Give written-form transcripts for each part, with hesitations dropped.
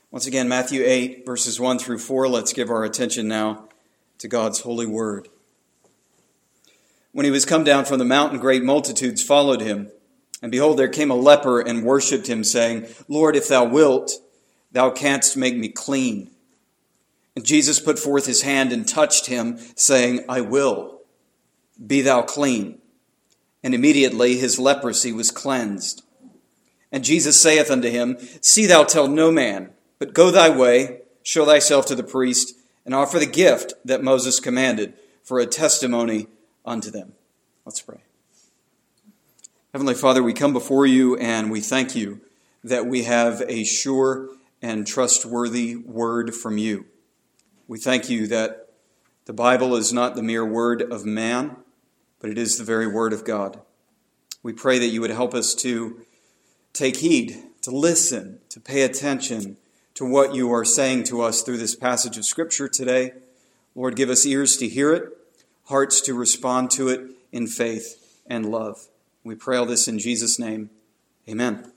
Once again, Matthew 8, verses 1 through 4. Let's give our attention now to God's holy word. When he was come down from the mountain, great multitudes followed him. And behold, there came a leper and worshipped him, saying, Lord, if thou wilt, thou canst make me clean. And Jesus put forth his hand and touched him, saying, I will. Be thou clean. And immediately his leprosy was cleansed. And Jesus saith unto him, See thou tell no man, but go thy way, show thyself to the priest, and offer the gift that Moses commanded for a testimony unto them. Let's pray. Heavenly Father, we come before you and we thank you that we have a sure and trustworthy word from you. We thank you that the Bible is not the mere word of man, but it is the very word of God. We pray that you would help us to take heed, to listen, to pay attention to what you are saying to us through this passage of Scripture today. Lord, give us ears to hear it, hearts to respond to it in faith and love. We pray all this in Jesus' name. Amen.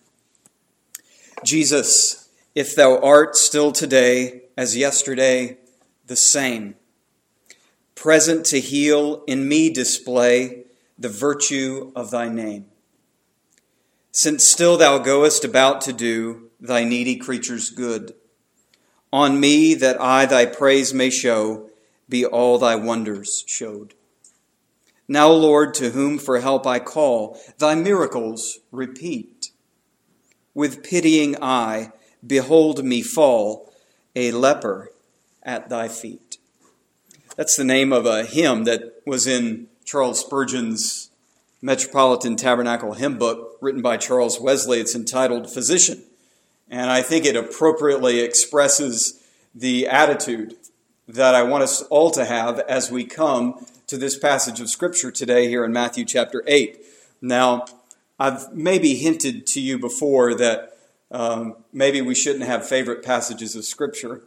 Jesus, if thou art still today as yesterday the same, present to heal, in me display the virtue of thy name. Since still thou goest about to do thy needy creatures good, on me that I thy praise may show, be all thy wonders showed. Now, Lord, to whom for help I call, thy miracles repeat. With pitying eye, behold me fall, a leper at thy feet. That's the name of a hymn that was in Charles Spurgeon's Metropolitan Tabernacle Hymn Book, written by Charles Wesley. It's entitled Physician. And I think it appropriately expresses the attitude that I want us all to have as we come to this passage of Scripture today here in Matthew chapter 8. Now, I've maybe hinted to you before that maybe we shouldn't have favorite passages of Scripture.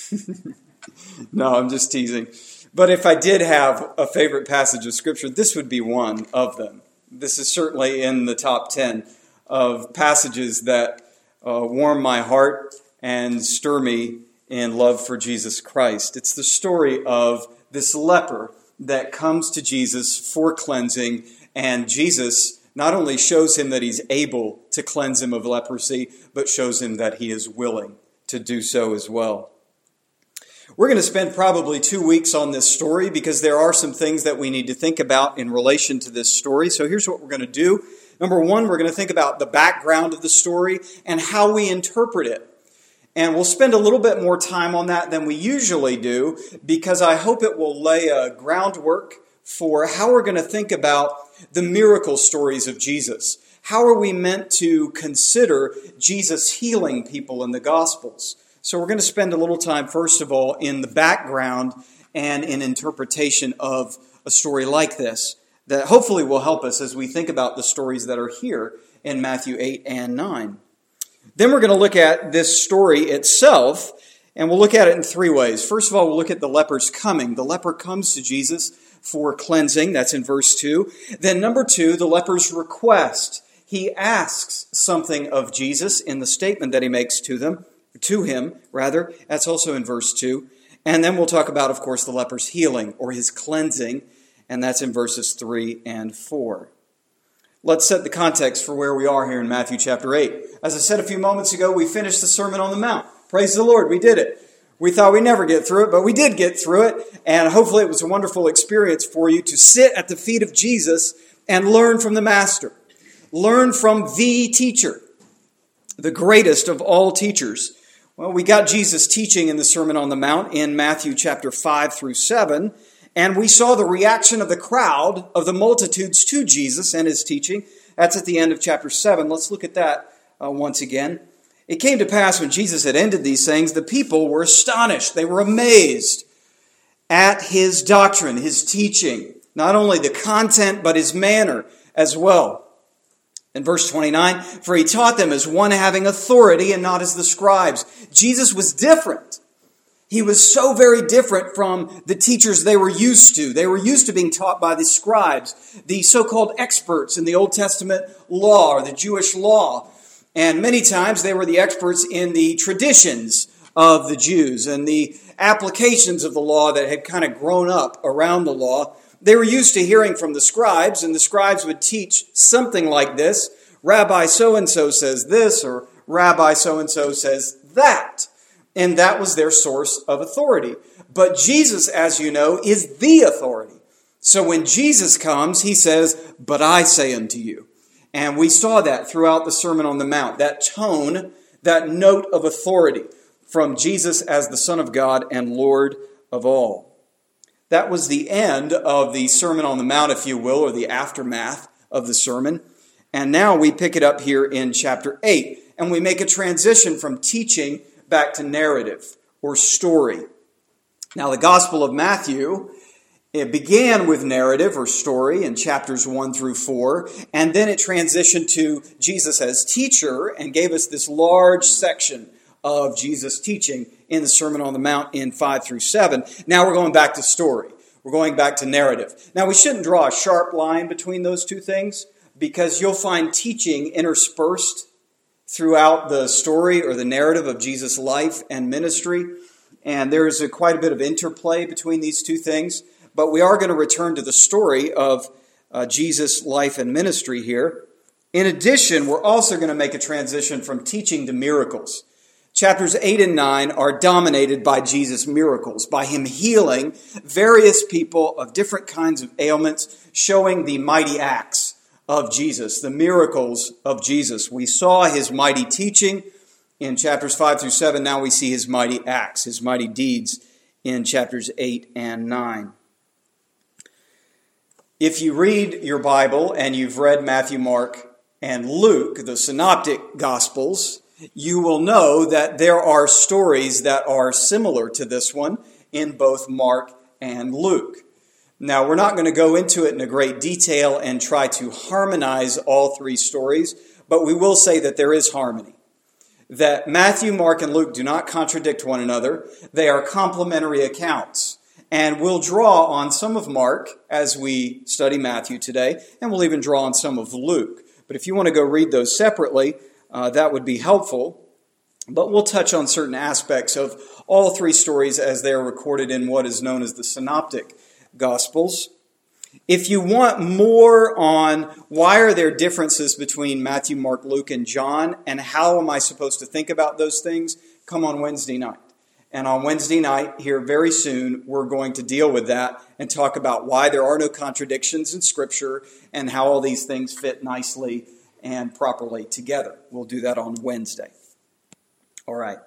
No, I'm just teasing. But if I did have a favorite passage of Scripture, this would be one of them. This is certainly in the top 10 of passages that warm my heart and stir me in love for Jesus Christ. It's the story of this leper that comes to Jesus for cleansing, and Jesus not only shows him that he's able to cleanse him of leprosy, but shows him that he is willing to do so as well. We're going to spend probably 2 weeks on this story because there are some things that we need to think about in relation to this story. So here's what we're going to do. Number one, we're going to think about the background of the story and how we interpret it. And we'll spend a little bit more time on that than we usually do because I hope it will lay a groundwork for how we're going to think about the miracle stories of Jesus. How are we meant to consider Jesus healing people in the Gospels? So we're going to spend a little time, first of all, in the background and in interpretation of a story like this that hopefully will help us as we think about the stories that are here in Matthew 8 and 9. Then we're going to look at this story itself, and we'll look at it in three ways. First of all, we'll look at the leper's coming. The leper comes to Jesus for cleansing. That's in verse 2. Then number 2, the leper's request. He asks something of Jesus in the statement that he makes to him. That's also in verse 2. And then we'll talk about, of course, the leper's healing or his cleansing, and that's in verses 3 and 4. Let's set the context for where we are here in Matthew chapter 8. As I said a few moments ago, we finished the Sermon on the Mount. Praise the Lord, we did it. We thought we'd never get through it, but we did get through it, and hopefully it was a wonderful experience for you to sit at the feet of Jesus and learn from the Master. Learn from the teacher, the greatest of all teachers. Well, we got Jesus teaching in the Sermon on the Mount in Matthew chapter 5 through 7, and we saw the reaction of the crowd, of the multitudes to Jesus and his teaching. That's at the end of chapter 7. Let's look at that once again. It came to pass when Jesus had ended these things, the people were astonished. They were amazed at his doctrine, his teaching, not only the content, but his manner as well. In verse 29, for he taught them as one having authority and not as the scribes. Jesus was different. He was so very different from the teachers they were used to. They were used to being taught by the scribes, the so-called experts in the Old Testament law or the Jewish law. And many times they were the experts in the traditions of the Jews and the applications of the law that had kind of grown up around the law. They were used to hearing from the scribes, and the scribes would teach something like this. Rabbi so-and-so says this, or Rabbi so-and-so says that. And that was their source of authority. But Jesus, as you know, is the authority. So when Jesus comes, he says, "But I say unto you." And we saw that throughout the Sermon on the Mount, that tone, that note of authority from Jesus as the Son of God and Lord of all. That was the end of the Sermon on the Mount, if you will, or the aftermath of the sermon. And now we pick it up here in chapter 8, and we make a transition from teaching back to narrative or story. Now, the Gospel of Matthew, it began with narrative or story in chapters 1 through 4, and then it transitioned to Jesus as teacher and gave us this large section of Jesus' teaching in the Sermon on the Mount in 5 through 7. Now we're going back to story. We're going back to narrative. Now, we shouldn't draw a sharp line between those two things, because you'll find teaching interspersed throughout the story or the narrative of Jesus' life and ministry. And there's quite a bit of interplay between these two things. But we are going to return to the story of Jesus' life and ministry here. In addition, we're also going to make a transition from teaching to miracles. Chapters 8 and 9 are dominated by Jesus' miracles, by him healing various people of different kinds of ailments, showing the mighty acts of Jesus, the miracles of Jesus. We saw his mighty teaching in chapters 5 through 7. Now we see his mighty acts, his mighty deeds in chapters 8 and 9. If you read your Bible and you've read Matthew, Mark, and Luke, the synoptic gospels, you will know that there are stories that are similar to this one in both Mark and Luke. Now, we're not going to go into it in a great detail and try to harmonize all three stories, but we will say that there is harmony. That Matthew, Mark, and Luke do not contradict one another. They are complementary accounts. And we'll draw on some of Mark as we study Matthew today, and we'll even draw on some of Luke. But if you want to go read those separately, that would be helpful. But we'll touch on certain aspects of all three stories as they are recorded in what is known as the synoptic Gospels. If you want more on why are there differences between Matthew, Mark, Luke, and John, and how am I supposed to think about those things, come on Wednesday night. And on Wednesday night, here very soon, we're going to deal with that and talk about why there are no contradictions in Scripture and how all these things fit nicely and properly together. We'll do that on Wednesday. All right.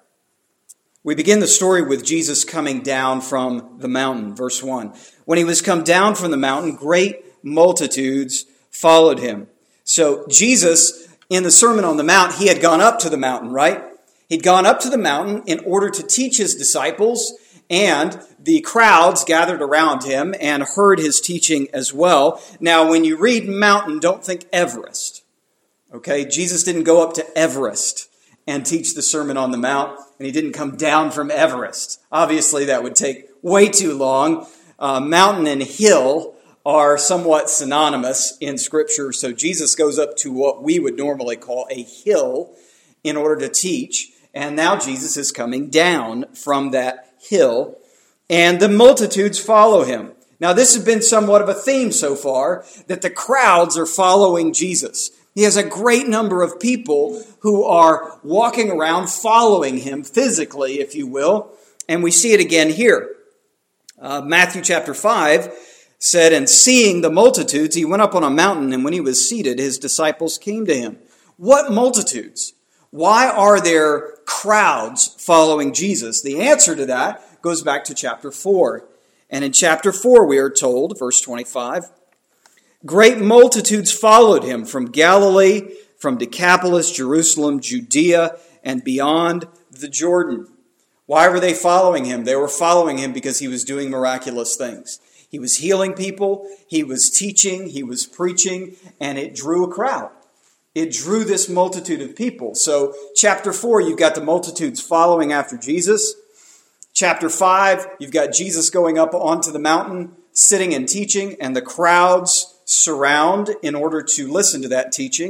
We begin the story with Jesus coming down from the mountain, verse 1. When he was come down from the mountain, great multitudes followed him. So Jesus, in the Sermon on the Mount, he had gone up to the mountain, right? He'd gone up to the mountain in order to teach his disciples, and the crowds gathered around him and heard his teaching as well. Now, when you read mountain, don't think Everest. Okay? Jesus didn't go up to Everest and teach the Sermon on the Mount, and he didn't come down from Everest. Obviously, that would take way too long. Mountain and hill are somewhat synonymous in Scripture, so Jesus goes up to what we would normally call a hill in order to teach, and now Jesus is coming down from that hill, and the multitudes follow him. Now, this has been somewhat of a theme so far, that the crowds are following Jesus. He has a great number of people who are walking around following him physically, if you will. And we see it again here. Matthew chapter 5 said, "And seeing the multitudes, he went up on a mountain, and when he was seated, his disciples came to him." What multitudes? Why are there crowds following Jesus? The answer to that goes back to chapter 4. And in chapter 4, we are told, verse 25, "Great multitudes followed him from Galilee, from Decapolis, Jerusalem, Judea, and beyond the Jordan." Why were they following him? They were following him because he was doing miraculous things. He was healing people, he was teaching, he was preaching, and it drew a crowd. It drew this multitude of people. So chapter 4, you've got the multitudes following after Jesus. Chapter 5, you've got Jesus going up onto the mountain, sitting and teaching, and the crowds surround in order to listen to that teaching.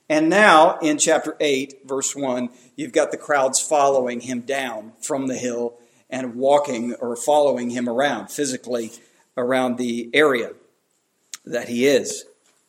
And now in chapter 8, verse 1, you've got the crowds following him down from the hill and walking or following him around, physically around the area that he is.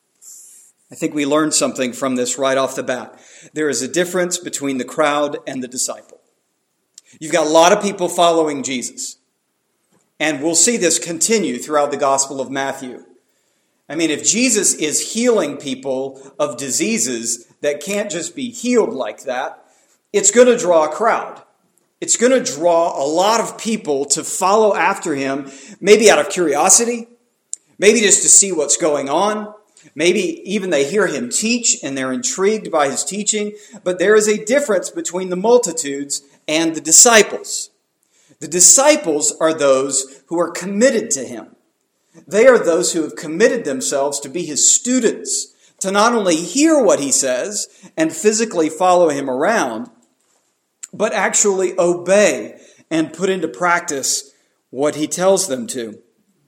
I think we learned something from this right off the bat. There is a difference between the crowd and the disciple. You've got a lot of people following Jesus. And we'll see this continue throughout the Gospel of Matthew. I mean, if Jesus is healing people of diseases that can't just be healed like that, it's going to draw a crowd. It's going to draw a lot of people to follow after him, maybe out of curiosity, maybe just to see what's going on. Maybe even they hear him teach and they're intrigued by his teaching. But there is a difference between the multitudes and the disciples. The disciples are those who are committed to him. They are those who have committed themselves to be his students, to not only hear what he says and physically follow him around, but actually obey and put into practice what he tells them to.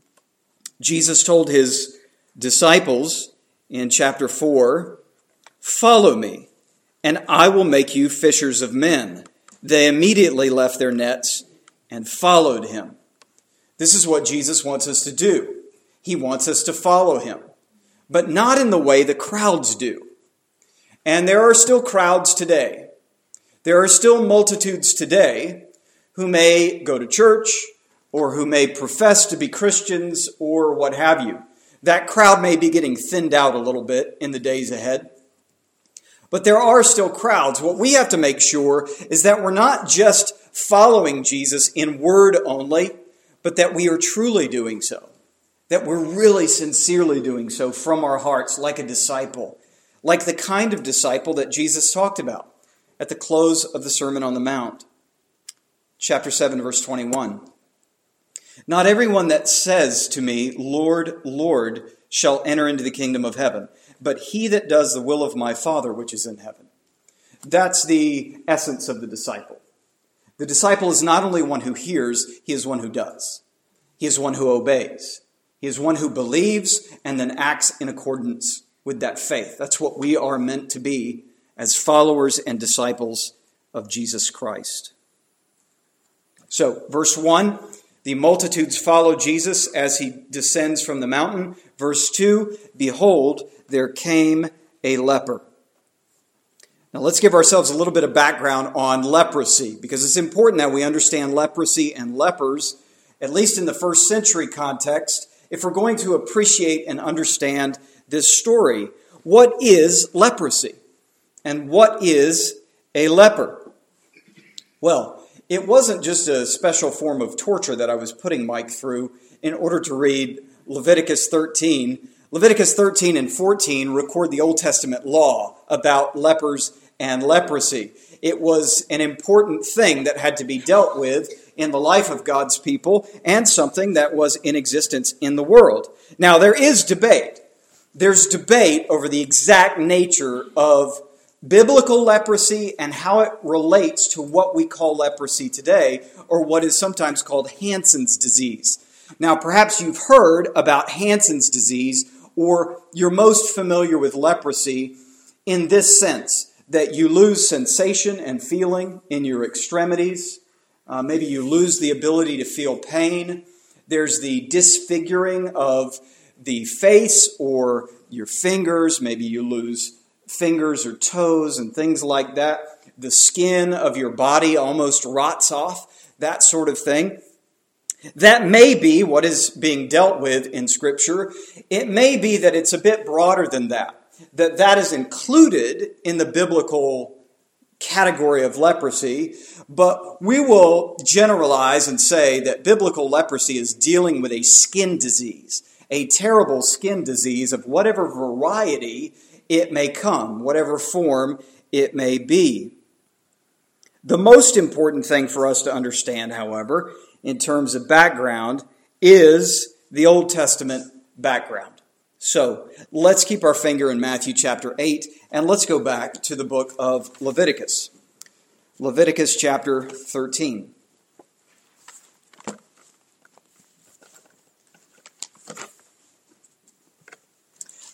Jesus told his disciples in chapter 4, "Follow me, and I will make you fishers of men." They immediately left their nets and followed him. This is what Jesus wants us to do. He wants us to follow him, but not in the way the crowds do. And there are still crowds today. There are still multitudes today who may go to church or who may profess to be Christians or what have you. That crowd may be getting thinned out a little bit in the days ahead. But there are still crowds. What we have to make sure is that we're not just following Jesus in word only, but that we are truly doing so. That we're really sincerely doing so from our hearts, like a disciple. Like the kind of disciple that Jesus talked about at the close of the Sermon on the Mount. Chapter 7, verse 21. "Not everyone that says to me, 'Lord, Lord,' shall enter into the kingdom of heaven, but he that does the will of my Father which is in heaven." That's the essence of the disciple. The disciple is not only one who hears, he is one who does. He is one who obeys. He is one who believes and then acts in accordance with that faith. That's what we are meant to be as followers and disciples of Jesus Christ. So, verse 1, the multitudes follow Jesus as he descends from the mountain. Verse 2, "Behold, there came a leper." Now let's give ourselves a little bit of background on leprosy, because it's important that we understand leprosy and lepers, at least in the first century context, if we're going to appreciate and understand this story. What is leprosy? And what is a leper? Well, it wasn't just a special form of torture that I was putting Mike through in order to read Leviticus 13. Leviticus 13 and 14 record the Old Testament law about lepers and leprosy. It was an important thing that had to be dealt with in the life of God's people and something that was in existence in the world. Now, there is debate. There's debate over the exact nature of biblical leprosy and how it relates to what we call leprosy today, or what is sometimes called Hansen's disease. Now, perhaps you've heard about Hansen's disease, or you're most familiar with leprosy in this sense, that you lose sensation and feeling in your extremities. Maybe you lose the ability to feel pain. There's the disfiguring of the face or your fingers. Maybe you lose fingers or toes and things like that. The skin of your body almost rots off, that sort of thing. That may be what is being dealt with in Scripture. It may be that it's a bit broader than that. That is included in the biblical category of leprosy, but we will generalize and say that biblical leprosy is dealing with a skin disease, a terrible skin disease of whatever variety it may come, whatever form it may be. The most important thing for us to understand, however, in terms of background, is the Old Testament background. So let's keep our finger in Matthew chapter 8, and let's go back to the book of Leviticus. Leviticus chapter 13.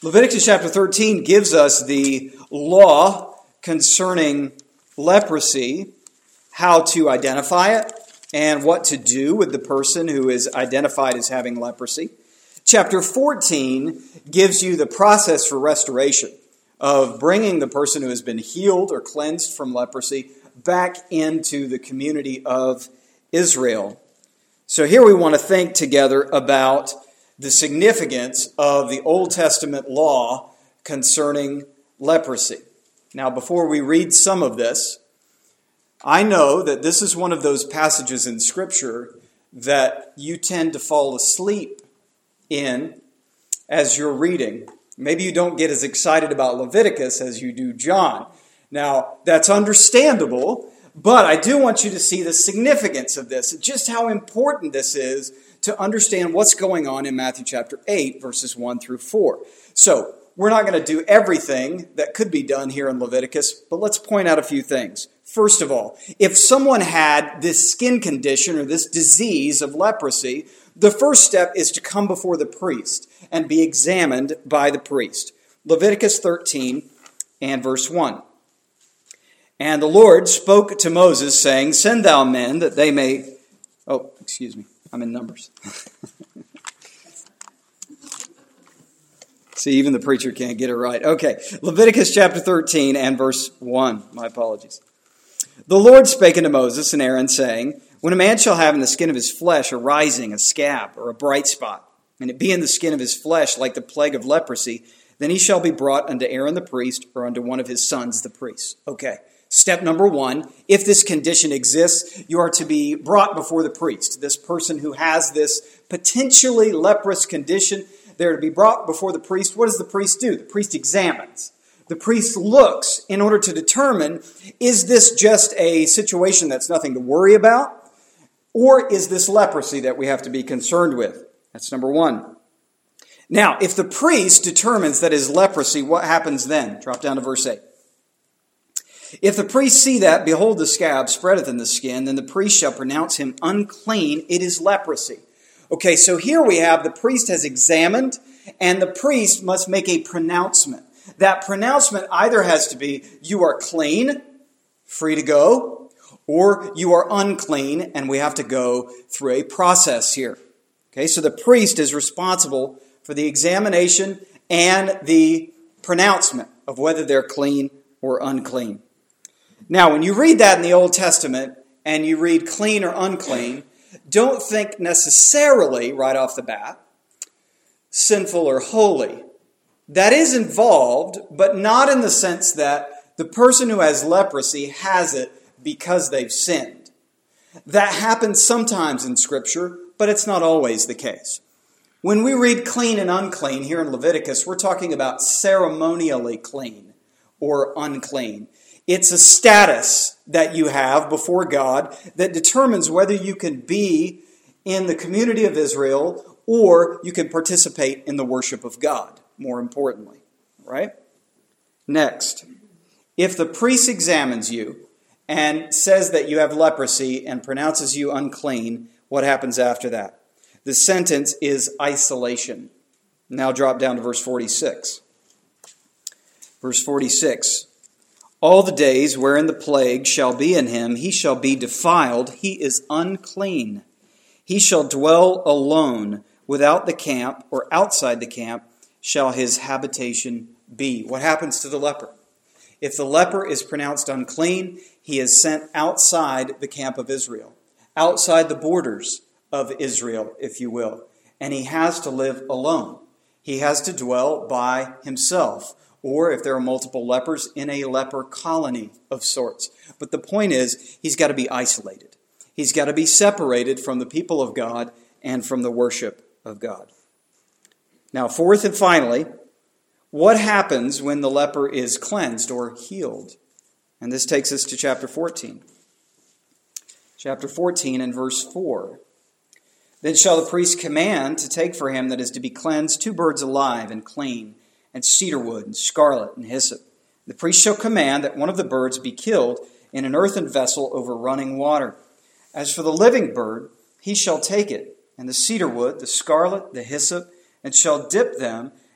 Leviticus chapter 13 gives us the law concerning leprosy, how to identify it, and what to do with the person who is identified as having leprosy. Chapter 14 gives you the process for restoration of bringing the person who has been healed or cleansed from leprosy back into the community of Israel. So here we want to think together about the significance of the Old Testament law concerning leprosy. Now, before we read some of this, I know that this is one of those passages in Scripture that you tend to fall asleep in as you're reading. Maybe you don't get as excited about Leviticus as you do John. Now, that's understandable, but I do want you to see the significance of this, just how important this is to understand what's going on in Matthew chapter 8, verses 1 through 4. So, we're not going to do everything that could be done here in Leviticus, but let's point out a few things. First of all, if someone had this skin condition or this disease of leprosy, the first step is to come before the priest and be examined by the priest. Leviticus 13 and verse 1. And the Lord spoke to Moses, saying, Send thou men that they may... Oh, excuse me. I'm in Numbers. See, even the preacher can't get it right. Okay, Leviticus chapter 13 and verse 1. My apologies. The Lord spake unto Moses and Aaron, saying, When a man shall have in the skin of his flesh a rising, a scab, or a bright spot, and it be in the skin of his flesh like the plague of leprosy, then he shall be brought unto Aaron the priest, or unto one of his sons the priests. Okay. Step number 1, if this condition exists, you are to be brought before the priest. This person who has this potentially leprous condition, they're to be brought before the priest. What does the priest do? The priest examines. The priest looks in order to determine, is this just a situation that's nothing to worry about? Or is this leprosy that we have to be concerned with? That's number 1. Now, if the priest determines that is leprosy, what happens then? Drop down to verse 8. If the priest see that, behold, the scab spreadeth in the skin, then the priest shall pronounce him unclean. It is leprosy. Okay, so here we have the priest has examined, and the priest must make a pronouncement. That pronouncement either has to be, you are clean, free to go, or you are unclean, and we have to go through a process here. Okay, so the priest is responsible for the examination and the pronouncement of whether they're clean or unclean. Now, when you read that in the Old Testament and you read clean or unclean, don't think necessarily right off the bat sinful or holy. That is involved, but not in the sense that the person who has leprosy has it because they've sinned. That happens sometimes in Scripture, but it's not always the case. When we read clean and unclean here in Leviticus, we're talking about ceremonially clean or unclean. It's a status that you have before God that determines whether you can be in the community of Israel or you can participate in the worship of God, more importantly. Right? Next, if the priest examines you and says that you have leprosy and pronounces you unclean, what happens after that? The sentence is isolation. Now drop down to verse 46. Verse 46. All the days wherein the plague shall be in him, he shall be defiled, he is unclean. He shall dwell alone without the camp, or outside the camp shall his habitation be. What happens to the leper? If the leper is pronounced unclean, he is sent outside the camp of Israel, outside the borders of Israel, if you will. And he has to live alone. He has to dwell by himself. Or if there are multiple lepers, in a leper colony of sorts. But the point is, he's got to be isolated. He's got to be separated from the people of God and from the worship of God. Now, fourth and finally, what happens when the leper is cleansed or healed? And this takes us to chapter 14. Chapter 14 and verse 4. Then shall the priest command to take for him that is to be cleansed 2 birds alive and clean, and cedar wood, and scarlet, and hyssop. The priest shall command that one of the birds be killed in an earthen vessel over running water. As for the living bird, he shall take it, and the cedar wood, the scarlet, the hyssop, and shall dip them,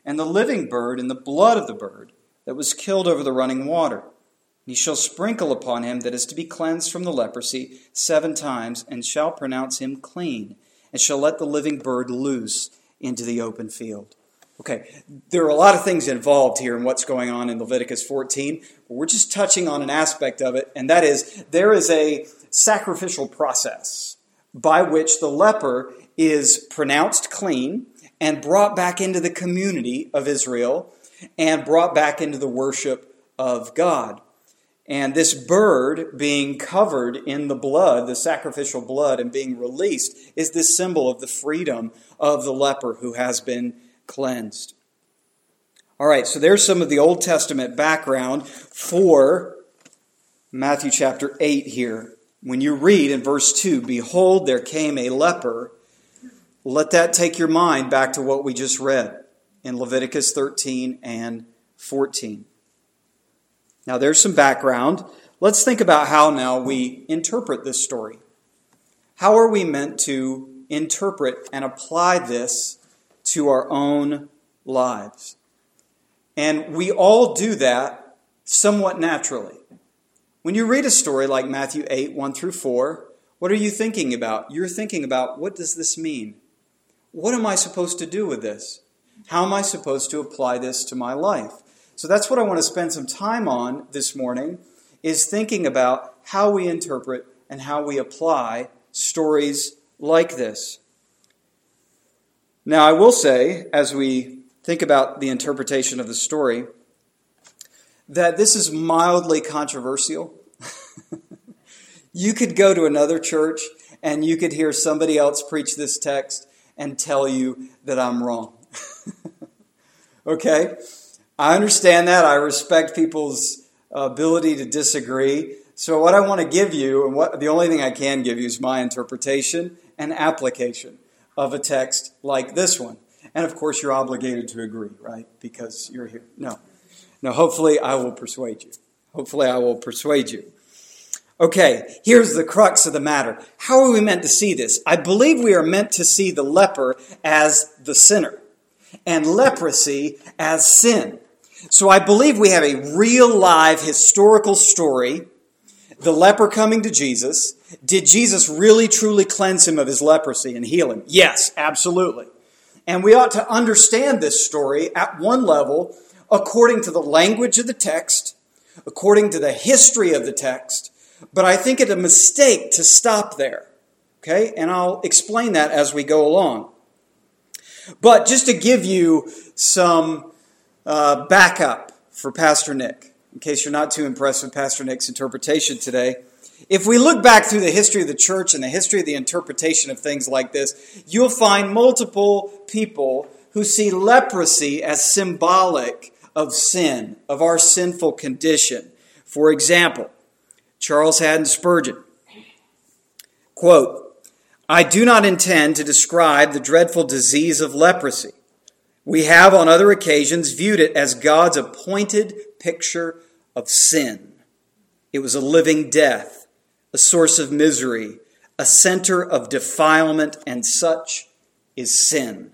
and the living bird and the blood of the bird that was killed over the running water. And he shall sprinkle upon him that is to be cleansed from the leprosy 7 times, and shall pronounce him clean, and shall let the living bird loose into the open field. Okay, there are a lot of things involved here in what's going on in Leviticus 14, but we're just touching on an aspect of it, and that is there is a sacrificial process by which the leper is pronounced clean and brought back into the community of Israel and brought back into the worship of God. And this bird being covered in the blood, the sacrificial blood, and being released is this symbol of the freedom of the leper who has been cleansed. All right, so there's some of the Old Testament background for Matthew chapter 8 here. When you read in verse 2, "Behold, there came a leper," let that take your mind back to what we just read in Leviticus 13 and 14. Now there's some background. Let's think about how now we interpret this story. How are we meant to interpret and apply this to our own lives? And we all do that somewhat naturally. When you read a story like Matthew 8, 1 through 4, what are you thinking about? You're thinking about, what does this mean? What am I supposed to do with this? How am I supposed to apply this to my life? So that's what I want to spend some time on this morning, is thinking about how we interpret and how we apply stories like this. Now, I will say, as we think about the interpretation of the story, that this is mildly controversial. You could go to another church and you could hear somebody else preach this text and tell you that I'm wrong. Okay? I understand that. I respect people's ability to disagree. So what I want to give you, and the only thing I can give you, is my interpretation and application of a text like this one. And of course, you're obligated to agree, right? Because you're here. No, hopefully I will persuade you. Okay, here's the crux of the matter. How are we meant to see this? I believe we are meant to see the leper as the sinner and leprosy as sin. So I believe we have a real live historical story. The leper coming to Jesus. Did Jesus really truly cleanse him of his leprosy and heal him? Yes, absolutely. And we ought to understand this story at one level according to the language of the text, according to the history of the text. But I think it's a mistake to stop there. Okay? And I'll explain that as we go along. But just to give you some backup for Pastor Nick, in case you're not too impressed with Pastor Nick's interpretation today, if we look back through the history of the church and the history of the interpretation of things like this, you'll find multiple people who see leprosy as symbolic of sin, of our sinful condition. For example, Charles Haddon Spurgeon, quote, "I do not intend to describe the dreadful disease of leprosy. We have on other occasions viewed it as God's appointed picture of sin. It was a living death, a source of misery, a center of defilement, and such is sin."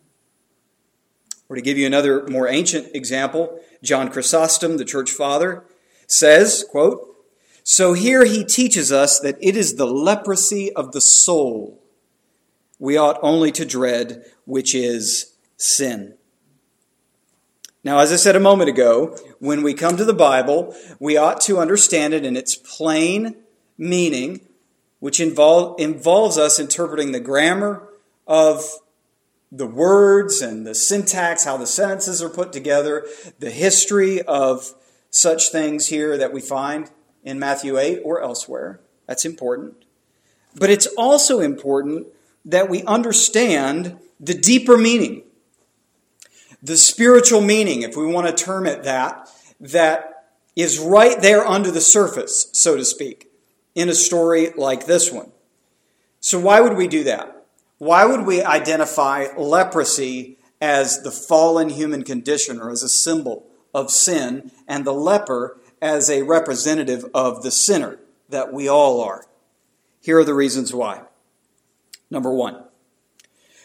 Or to give you another more ancient example, John Chrysostom, the church father, says, quote, "So here he teaches us that it is the leprosy of the soul we ought only to dread, which is sin." Now, as I said a moment ago, when we come to the Bible, we ought to understand it in its plain meaning, which involves us interpreting the grammar of the words and the syntax, how the sentences are put together, the history of such things here that we find in Matthew 8 or elsewhere. That's important. But it's also important that we understand the deeper meaning, the spiritual meaning, if we want to term it that is right there under the surface, so to speak, in a story like this one. So why would we do that? Why would we identify leprosy as the fallen human condition or as a symbol of sin, and the leper as a representative of the sinner that we all are? Here are the reasons why. Number one,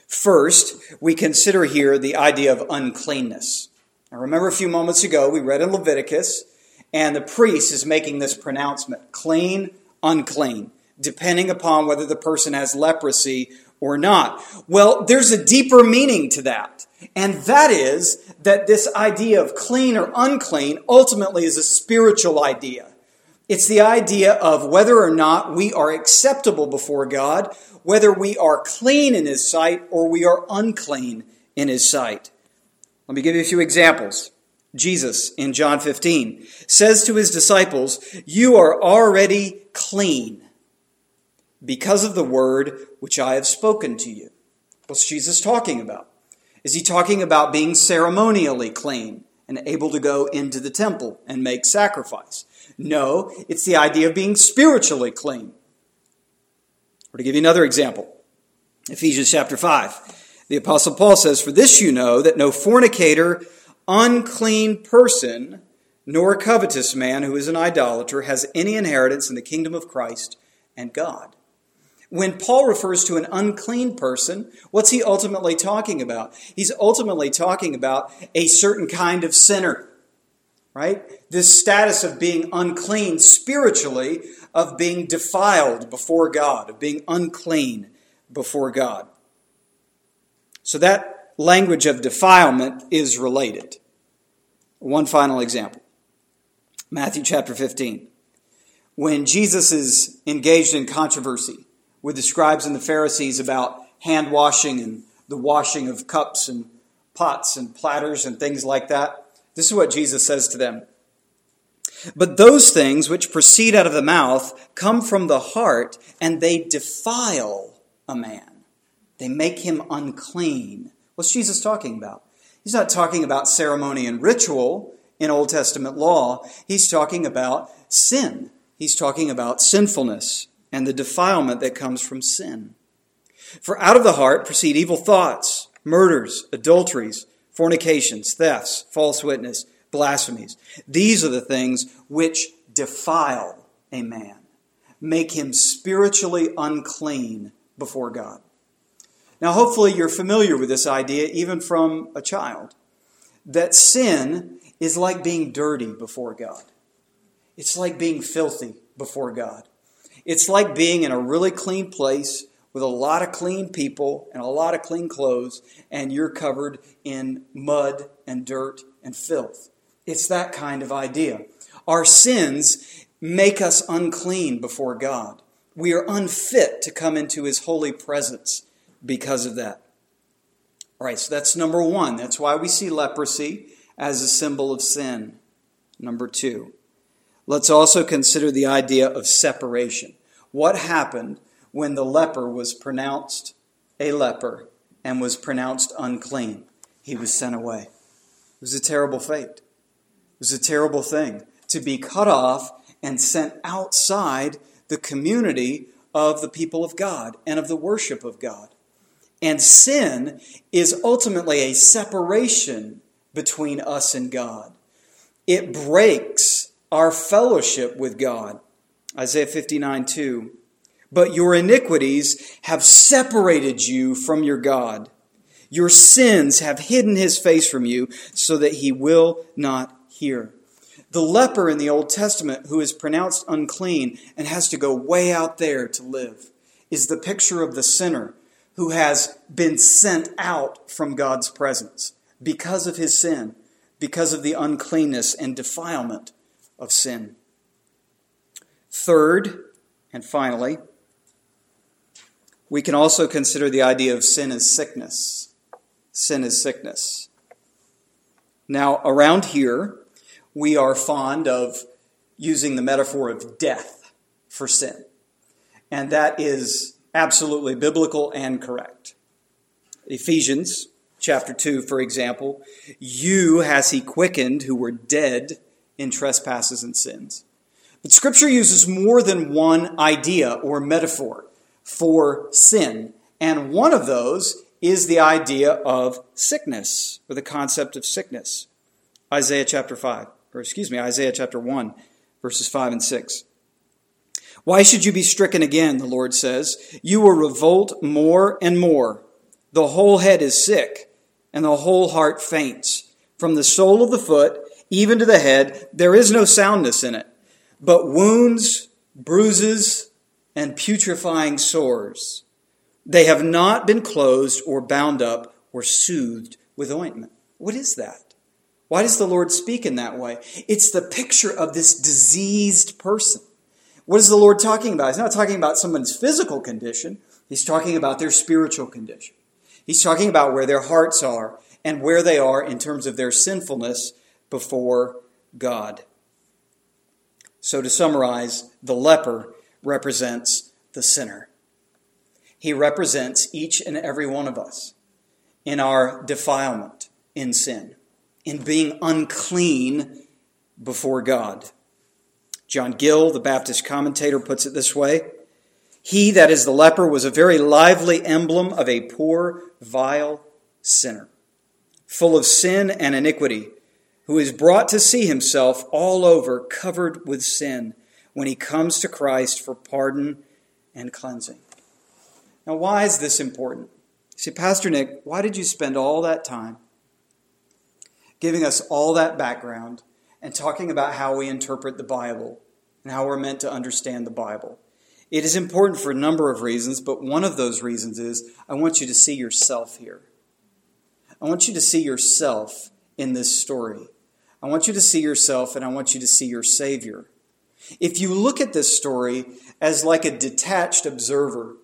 First, we consider here the idea of uncleanness. Now, remember a few moments ago we read in Leviticus, and the priest is making this pronouncement, clean, unclean, depending upon whether the person has leprosy or not. Well, there's a deeper meaning to that, and that is that this idea of clean or unclean ultimately is a spiritual idea. It's the idea of whether or not we are acceptable before God, whether we are clean in His sight or we are unclean in His sight. Let me give you a few examples. Jesus, in John 15, says to His disciples, "You are already clean because of the word which I have spoken to you." What's Jesus talking about? Is He talking about being ceremonially clean and able to go into the temple and make sacrifice? No, it's the idea of being spiritually clean. Or to give you another example, Ephesians chapter 5, the Apostle Paul says, "For this you know, that no fornicator, unclean person, nor covetous man who is an idolater has any inheritance in the kingdom of Christ and God." When Paul refers to an unclean person, what's he ultimately talking about? He's ultimately talking about a certain kind of sinner, right? This status of being unclean spiritually, of being defiled before God, of being unclean before God. So that language of defilement is related. One final example. Matthew chapter 15. When Jesus is engaged in controversy with the scribes and the Pharisees about hand washing and the washing of cups and pots and platters and things like that, this is what Jesus says to them. "But those things which proceed out of the mouth come from the heart, and they defile a man." They make him unclean. What's Jesus talking about? He's not talking about ceremony and ritual in Old Testament law. He's talking about sin. He's talking about sinfulness and the defilement that comes from sin. "For out of the heart proceed evil thoughts, murders, adulteries, fornications, thefts, false witness, blasphemies. These are the things which defile a man, make him spiritually unclean before God." Now, hopefully you're familiar with this idea, even from a child, that sin is like being dirty before God. It's like being filthy before God. It's like being in a really clean place with a lot of clean people and a lot of clean clothes, and you're covered in mud and dirt and filth. It's that kind of idea. Our sins make us unclean before God. We are unfit to come into His holy presence because of that. All right, so that's number one. That's why we see leprosy as a symbol of sin. Number two, let's also consider the idea of separation. What happened when the leper was pronounced a leper and was pronounced unclean? He was sent away. It was a terrible fate. It was a terrible thing to be cut off and sent outside the community of the people of God and of the worship of God. And sin is ultimately a separation between us and God. It breaks our fellowship with God. Isaiah 59:2. "But your iniquities have separated you from your God. Your sins have hidden His face from you so that He will not hear." The leper in the Old Testament who is pronounced unclean and has to go way out there to live is the picture of the sinner who has been sent out from God's presence because of his sin, because of the uncleanness and defilement of sin. Third, and finally, we can also consider the idea of sin as sickness. Sin is sickness. Now, around here, we are fond of using the metaphor of death for sin. And that is absolutely biblical and correct. Ephesians chapter 2, for example, "You has He quickened who were dead in trespasses and sins." But Scripture uses more than one idea or metaphor for sin. And one of those is the idea of sickness, or the concept of sickness. Isaiah chapter 1, verses 5 and 6. "Why should you be stricken again, the Lord says? You will revolt more and more. The whole head is sick, and the whole heart faints. From the sole of the foot even to the head, there is no soundness in it, but wounds, bruises, and putrefying sores. They have not been closed or bound up or soothed with ointment. What is that? Why does the Lord speak in that way? It's the picture of this diseased person. What is the Lord talking about? He's not talking about someone's physical condition. He's talking about their spiritual condition. He's talking about where their hearts are and where they are in terms of their sinfulness before God. So to summarize, the leper represents the sinner. He represents each and every one of us in our defilement in sin, in being unclean before God. John Gill, the Baptist commentator, puts it this way: he, that is the leper, was a very lively emblem of a poor, vile sinner, full of sin and iniquity, who is brought to see himself all over covered with sin when he comes to Christ for pardon and cleansing. Now, why is this important? See, Pastor Nick, why did you spend all that time giving us all that background and talking about how we interpret the Bible and how we're meant to understand the Bible? It is important for a number of reasons, but one of those reasons is I want you to see yourself here. I want you to see yourself in this story. I want you to see yourself, and I want you to see your Savior. If you look at this story as like a detached observer,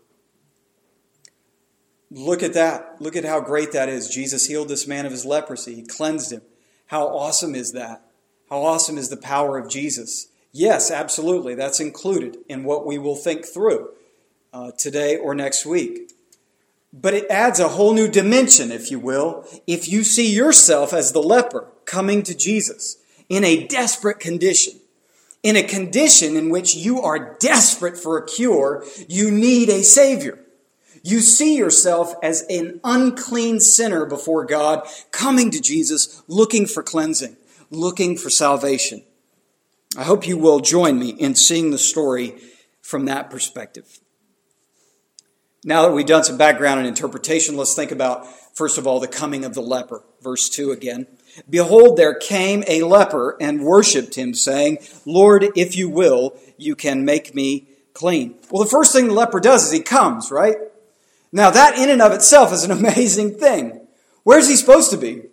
look at that. Look at how great that is. Jesus healed this man of his leprosy. He cleansed him. How awesome is that? How awesome is the power of Jesus? Yes, absolutely. That's included in what we will think through today or next week. But it adds a whole new dimension, if you will, if you see yourself as the leper coming to Jesus in a desperate condition, in a condition in which you are desperate for a cure, you need a Savior. You see yourself as an unclean sinner before God, coming to Jesus, looking for cleansing, looking for salvation. I hope you will join me in seeing the story from that perspective. Now that we've done some background and interpretation, let's think about, first of all, the coming of the leper. Verse 2 again. Behold, there came a leper and worshipped him, saying, Lord, if you will, you can make me clean. Well, the first thing the leper does is he comes, right? Now, that in and of itself is an amazing thing. Where's he supposed to be?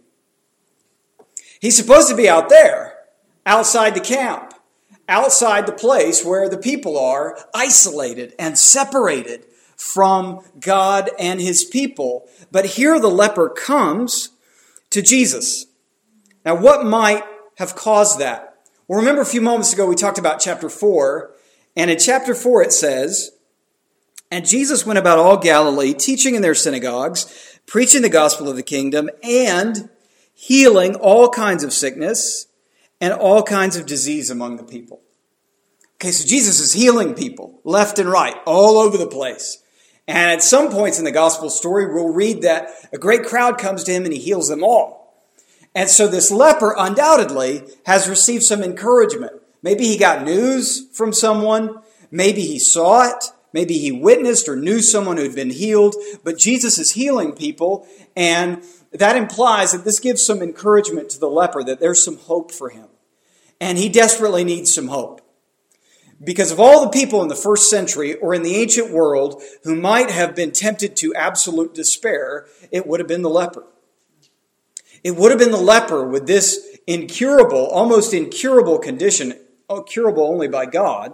He's supposed to be out there, outside the camp, outside the place where the people are, isolated and separated from God and his people. But here the leper comes to Jesus. Now, what might have caused that? Well, remember a few moments ago we talked about chapter 4, and in chapter 4 it says, And Jesus went about all Galilee, teaching in their synagogues, preaching the gospel of the kingdom, and healing all kinds of sickness and all kinds of disease among the people. Okay, so Jesus is healing people left and right, all over the place. And at some points in the gospel story, we'll read that a great crowd comes to him and he heals them all. And so this leper undoubtedly has received some encouragement. Maybe he got news from someone. Maybe he saw it. Maybe he witnessed or knew someone who had been healed. But Jesus is healing people, and that implies that this gives some encouragement to the leper, that there's some hope for him. And he desperately needs some hope. Because of all the people in the first century or in the ancient world who might have been tempted to absolute despair, it would have been the leper. It would have been the leper with this incurable, almost incurable condition, curable only by God,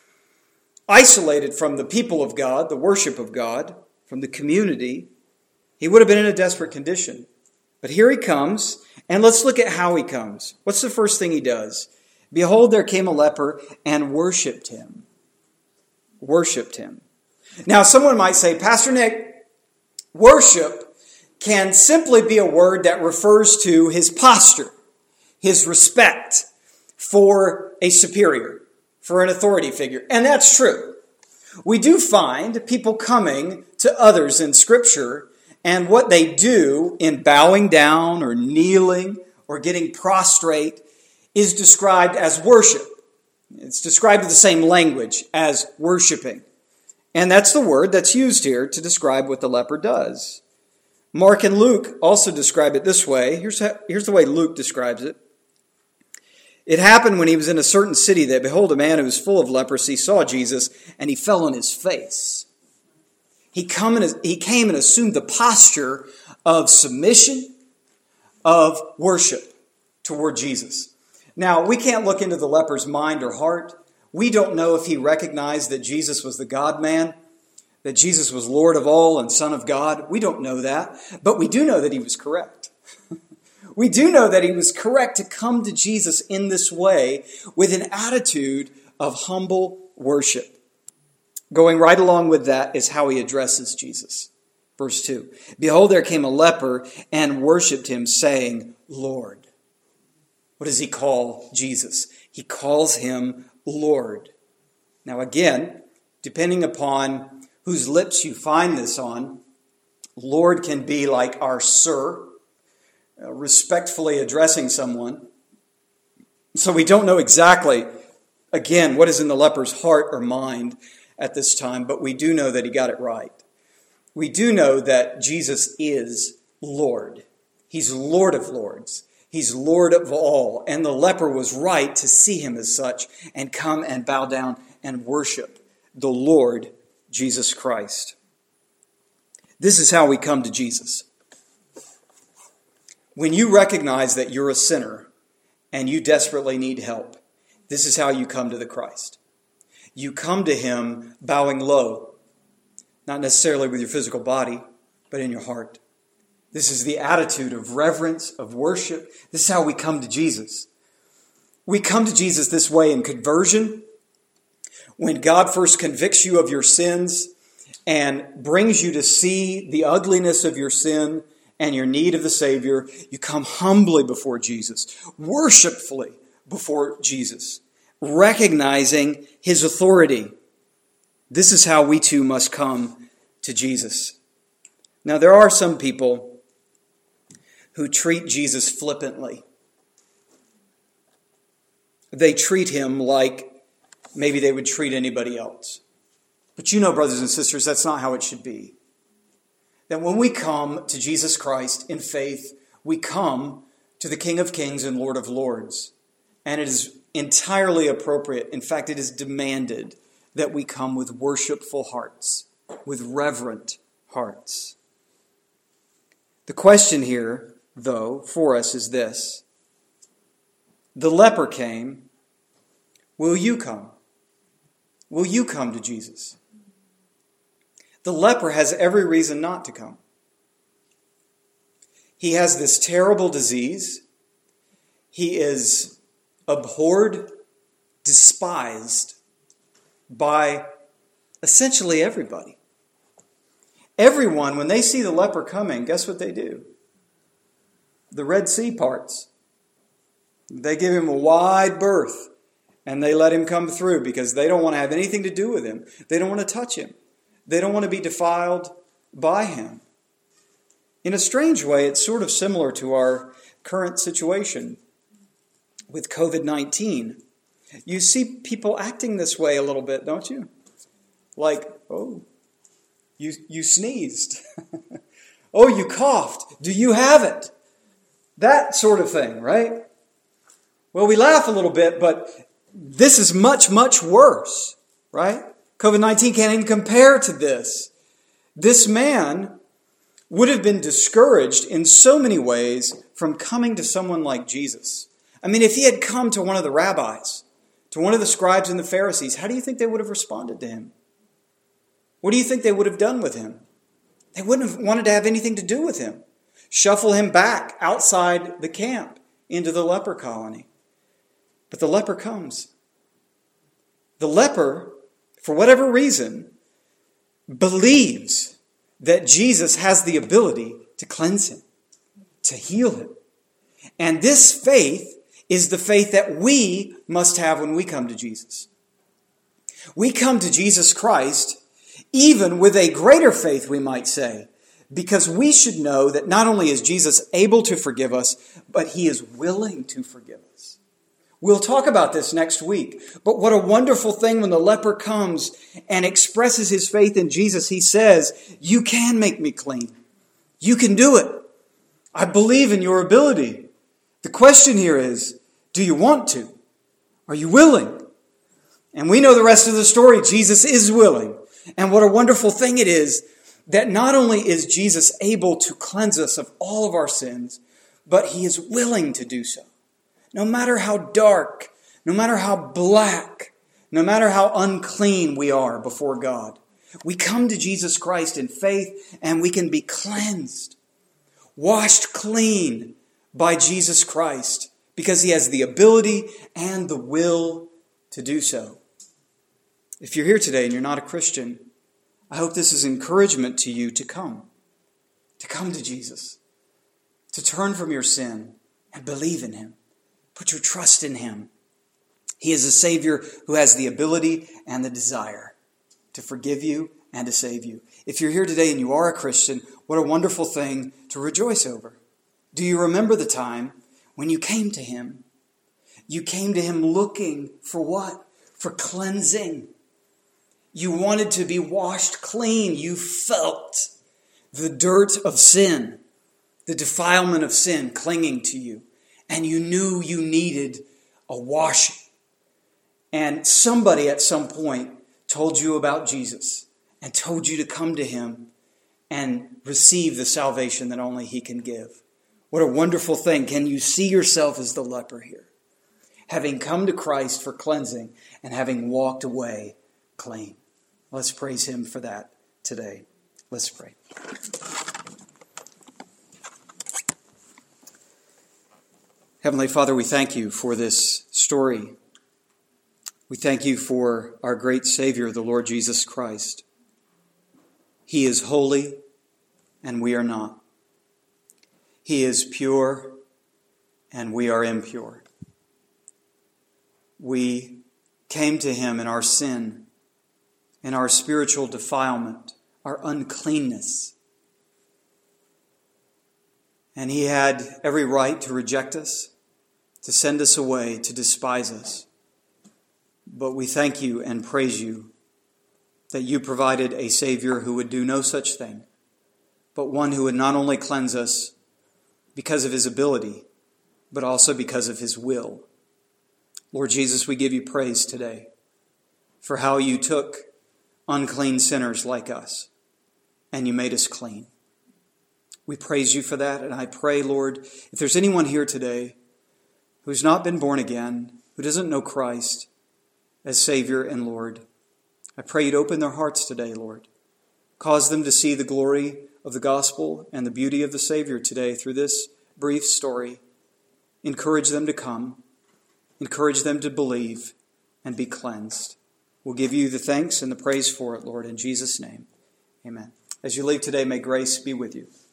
isolated from the people of God, the worship of God, from the community. He would have been in a desperate condition. But here he comes, and let's look at how he comes. What's the first thing he does? Behold, there came a leper and worshipped him. Worshipped him. Now, someone might say, Pastor Nick, worship can simply be a word that refers to his posture, his respect for a superior, for an authority figure. And that's true. We do find people coming to others in Scripture, and what they do in bowing down or kneeling or getting prostrate is described as worship. It's described in the same language as worshiping. And that's the word that's used here to describe what the leper does. Mark and Luke also describe it this way. Here's the way Luke describes it. It happened when he was in a certain city that, behold, a man who was full of leprosy saw Jesus, and he fell on his face. He came and assumed the posture of submission, of worship toward Jesus. Now, we can't look into the leper's mind or heart. We don't know if he recognized that Jesus was the God-man, that Jesus was Lord of all and Son of God. We don't know that, but we do know that he was correct. We do know that he was correct to come to Jesus in this way with an attitude of humble worship. Going right along with that is how he addresses Jesus. Verse 2, behold, there came a leper and worshipped him, saying, Lord. What does he call Jesus? He calls him Lord. Now again, depending upon whose lips you find this on, Lord can be like our sir, respectfully addressing someone. So we don't know exactly, again, what is in the leper's heart or mind at this time, but we do know that he got it right. We do know that Jesus is Lord. He's Lord of lords. He's Lord of all. And the leper was right to see him as such and come and bow down and worship the Lord Jesus Christ. This is how we come to Jesus. When you recognize that you're a sinner and you desperately need help, this is how you come to the Christ. You come to him bowing low, not necessarily with your physical body, but in your heart. This is the attitude of reverence, of worship. This is how we come to Jesus. We come to Jesus this way in conversion. When God first convicts you of your sins and brings you to see the ugliness of your sin and your need of the Savior, you come humbly before Jesus, worshipfully before Jesus, recognizing his authority. This is how we too must come to Jesus. Now, there are some people who treat Jesus flippantly. They treat him like maybe they would treat anybody else. But you know, brothers and sisters, that's not how it should be. That when we come to Jesus Christ in faith, we come to the King of Kings and Lord of Lords. And it is entirely appropriate. In fact, it is demanded that we come with worshipful hearts, with reverent hearts. The question here, though, for us is this. The leper came. Will you come? Will you come to Jesus? The leper has every reason not to come. He has this terrible disease. He is abhorred, despised by essentially everybody. Everyone, when they see the leper coming, guess what they do? The Red Sea parts. They give him a wide berth and they let him come through because they don't want to have anything to do with him. They don't want to touch him. They don't want to be defiled by him. In a strange way, it's sort of similar to our current situation with COVID-19. You see people acting this way a little bit, don't you? Like, oh, you sneezed. Oh, you coughed. Do you have it? That sort of thing, right? Well, we laugh a little bit, but this is much, much worse, right? COVID-19 can't even compare to this. This man would have been discouraged in so many ways from coming to someone like Jesus. I mean, if he had come to one of the rabbis, to one of the scribes and the Pharisees, how do you think they would have responded to him? What do you think they would have done with him? They wouldn't have wanted to have anything to do with him. Shuffle him back outside the camp into the leper colony. But the leper comes. The leper, for whatever reason, believes that Jesus has the ability to cleanse him, to heal him. And this faith is the faith that we must have when we come to Jesus. We come to Jesus Christ even with a greater faith, we might say, because we should know that not only is Jesus able to forgive us, but he is willing to forgive us. We'll talk about this next week. But what a wonderful thing when the leper comes and expresses his faith in Jesus. He says, you can make me clean. You can do it. I believe in your ability. The question here is, do you want to? Are you willing? And we know the rest of the story. Jesus is willing. And what a wonderful thing it is that not only is Jesus able to cleanse us of all of our sins, but he is willing to do so. No matter how dark, no matter how black, no matter how unclean we are before God, we come to Jesus Christ in faith and we can be cleansed, washed clean by Jesus Christ because he has the ability and the will to do so. If you're here today and you're not a Christian, I hope this is encouragement to you to come to Jesus, to turn from your sin and believe in him. Put your trust in him. He is a Savior who has the ability and the desire to forgive you and to save you. If you're here today and you are a Christian, what a wonderful thing to rejoice over. Do you remember the time when you came to him? You came to him looking for what? For cleansing. You wanted to be washed clean. You felt the dirt of sin, the defilement of sin clinging to you. And you knew you needed a washing. And somebody at some point told you about Jesus and told you to come to him and receive the salvation that only he can give. What a wonderful thing. Can you see yourself as the leper here? Having come to Christ for cleansing and having walked away clean. Let's praise him for that today. Let's pray. Heavenly Father, we thank you for this story. We thank you for our great Savior, the Lord Jesus Christ. He is holy, and we are not. He is pure, and we are impure. We came to him in our sin, in our spiritual defilement, our uncleanness. And he had every right to reject us, to send us away, to despise us. But we thank you and praise you that you provided a Savior who would do no such thing, but one who would not only cleanse us because of his ability, but also because of his will. Lord Jesus, we give you praise today for how you took unclean sinners like us and you made us clean. We praise you for that, and I pray, Lord, if there's anyone here today who's not been born again, who doesn't know Christ as Savior and Lord, I pray you'd open their hearts today, Lord. Cause them to see the glory of the gospel and the beauty of the Savior today through this brief story. Encourage them to come. Encourage them to believe and be cleansed. We'll give you the thanks and the praise for it, Lord, in Jesus' name. Amen. As you leave today, may grace be with you.